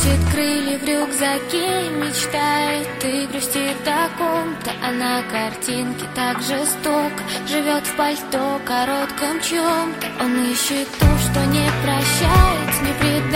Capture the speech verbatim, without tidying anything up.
Прячет крылья в рюкзаке, мечтает и грустит о ком-то. А на картинке так жестоко живет в пальто коротком чем-то. Он ищет то, что не прощает, не предает.